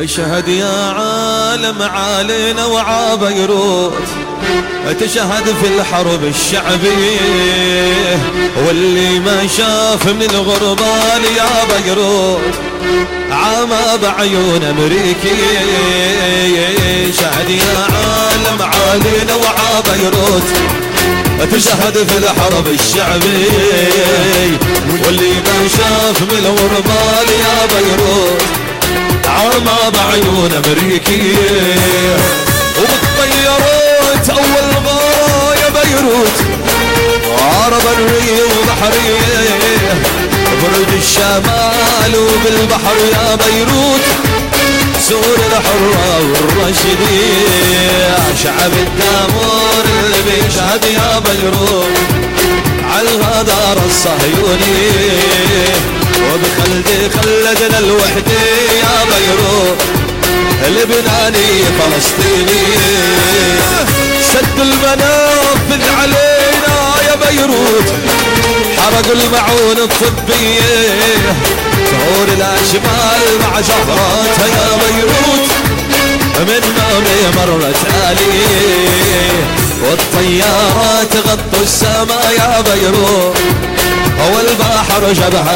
اشهد يا عالم علينا وعا بيروت، تشهد في الحرب الشعبية، واللي ما شاف من الغربال يا بيروت عامى بعيون امريكي. شهد يا عالم علينا وعا بيروت، تشهد في الحرب الشعبية، واللي ما شاف من الغربال يا بيروت عامى بعيون امريكية. وبالطيارات اول غاية بيروت، عرب برية وبحرية، برج الشمال وبالبحر يا بيروت سور الحرة والراشدية. شعب الدامور اللي بيشهد يا بيروت عالغدار الصهيوني، وبخلدي خلدنا الوحدة يا بيروت لبناني فلسطيني. سد المنافذ علينا يا بيروت، حرقوا المعون الطبية، ثور الأشمال مع زهراتها يا بيروت من نومي مرت عليه. والطيارات غطوا السماء يا بيروت، والبحر جبهة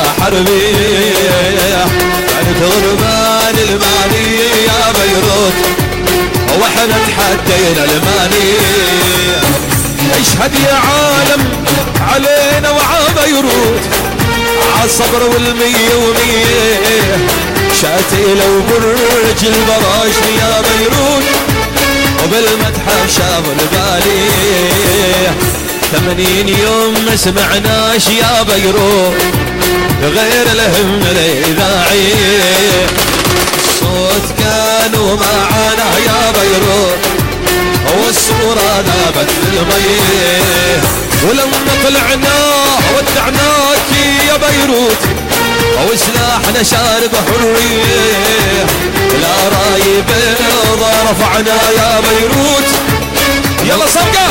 حربية، كانت غربان المانية يا بيروت واحنا تحدينا المانية. اشهد يا عالم علينا وعا بيروت عالصبر والمية ومية، شاتيلة وبرج البراشني يا بيروت وبالمتحف شاف البالية. 80 يوم ما سمعناش يا بيروت غير الهم الإذاعية، الصوت كانوا معانا يا بيروت والصورة ذابت في المية. ولما طلعنا ودعناك يا بيروت وسلاحنا شارب حرية، لا رايب رفعنا يا بيروت. يلا صفقة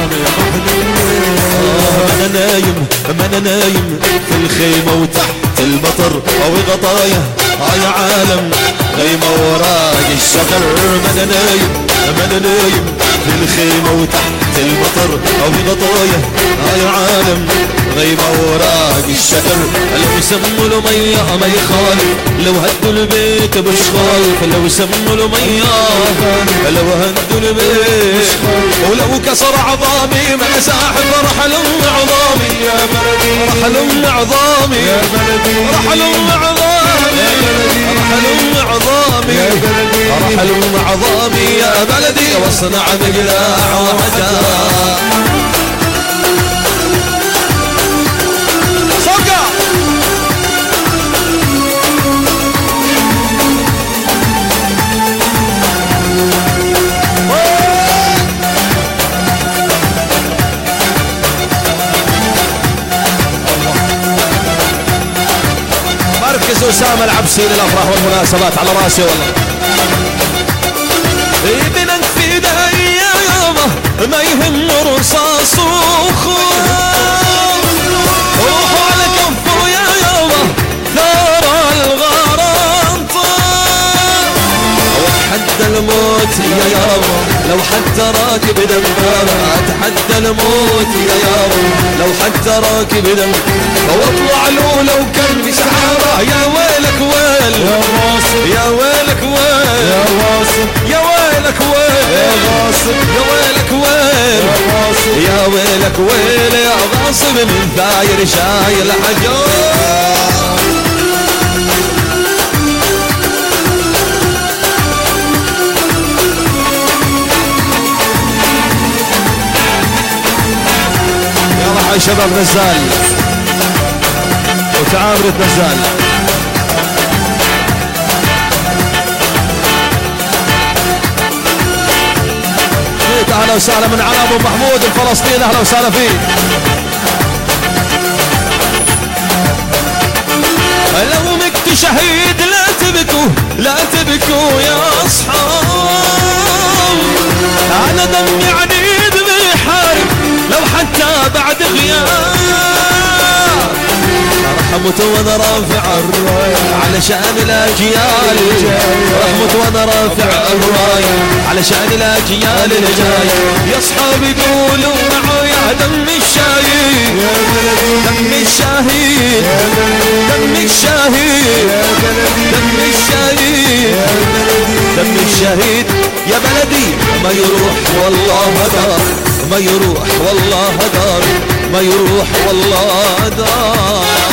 ما انا نايم في الخيمة وتحت المطر او غطايا يا عالم خيمة وراق الشجر. ما انا نايم في الخيمة وتحت المطر او غطايا يا عالم غيمة وراق الشجر. لو سموا له مية ما يخالف، لو هدوا البيت مش خايف، لو سموا له مية لو هدوا البيت، ولو كسر عظامي ما ساحب رحل ام عظامي يا بلدي، رحل ام عظامي يا بلدي، رحل ام عظامي، رحل ام عظامي يا بلدي، رحل ام عظامي يا بلدي واصنع مقلاع وحجار. أسامة العبسي للأفراح والمناسبات على راسي والله. ابنك في داية يابا ما يهم رصاص وخوف، روحوا على كفه يا يابا ثار الغرام طار. واتحدى الموت يا يابا لو حتى راكب دمامة، اتحدى الموت يا يابا لو حتى راكب دمامة، واطلع له لو كان في سحابة. يا ويلك ويل يا غاصب، يا ويلك ويل يا غاصب، يا ويلك ويل يا غاصب، يا ويلك ويل يا غاصب، يا ويلك ويل يا غاصب من ثاير شايل حجار. يلا حي شباب نزال وتعامرة نزال. اهلا وسهلا من على ابو محمود الفلسطيني، اهلا وسهلا فيه. لو مت شهيد لا تبكوا لا تبكوا يا اصحاب، انا دمي عنيد بيحارب لو حتى بعد غياب. رحمت وانا رافع الرايه علشان الاجيال، رحمت اموت وانا رافع الرايه علشان الاجيال الجايه. يا اصحابي قولوا معايا دم الشهيد، دم الشهيد، دم الشهيد، دم الشهيد، دم الشهيد يا بلدي ما يروح والله دار، ما يروح والله دار، ما يروح والله دار.